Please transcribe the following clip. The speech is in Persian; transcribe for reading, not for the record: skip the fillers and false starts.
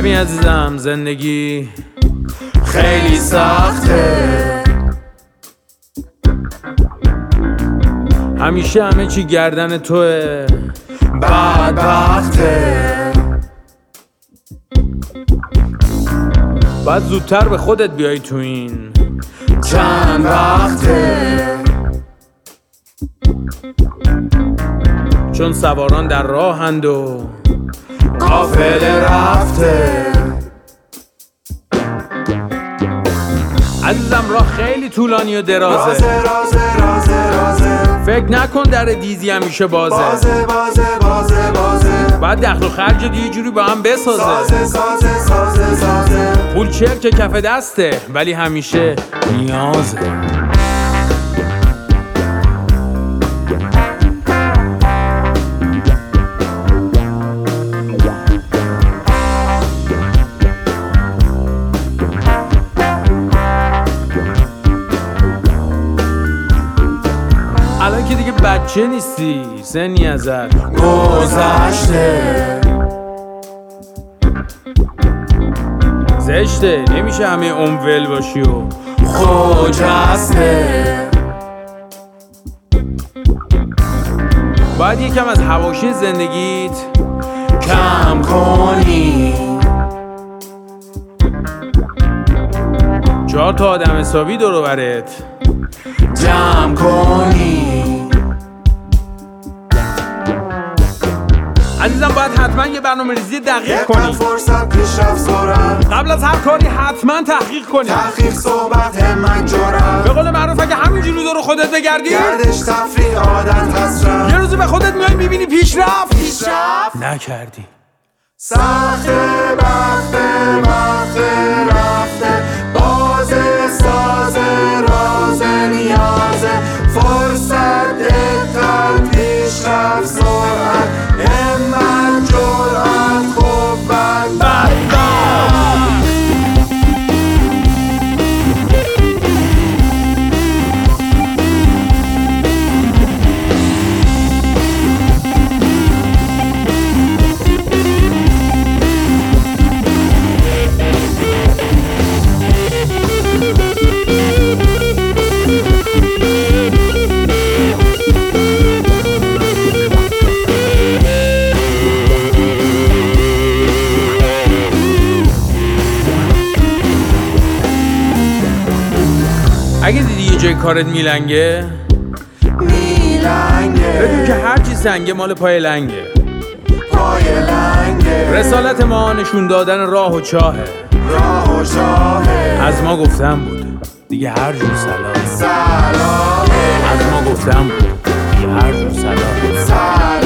ببین عزیزم زندگی خیلی سخته، همیشه همه چی گردن توه، بدبخته. باید زودتر به خودت بیای تو این چند وقته، چون سواران در راهند و قافله رفته. عزیزم راه خیلی طولانی و درازه، فکر نکن در دیزی همیشه بازه. باید دخل و خرج یه جوری با هم بسازه. پول چرک کف دسته ولی همیشه نیازه. الان که دیگه بچه نیستی، سنی ازت گذشته. زشته نمیشه همه ول باشی و خجسته. باید یکم از حواشی زندگیت کم کنی، 4 تا آدم حسابی دور و برت جمع کنی. عزیزم باید حتما یه برنامه ریزی دقیق کنی، فرصت پیشرفت سرعت، قبل از هر کاری حتما تحقیق کنی. تحقیق صحبت همت جرأت، به قول معروف اگه همینجوری دور خودت بگردی گردش تفریح عادت حسرت، یه روزی به خودت میای میبینی پیشرفت نکردی. سخته وقت رفته، بازه سازه راز نیازه، فرصت دقت پیشرفت سرعت، همت جرأت خوب بد. اگه دیدی یه جای کارت میلنگه بدون که هرچی سنگه مال پای لنگه. رسالت ما نشون دادن راه و چاهه، از ما گفتم بود دیگه هر جور سلام. از ما گفتم بود دیگه هر جور سلام.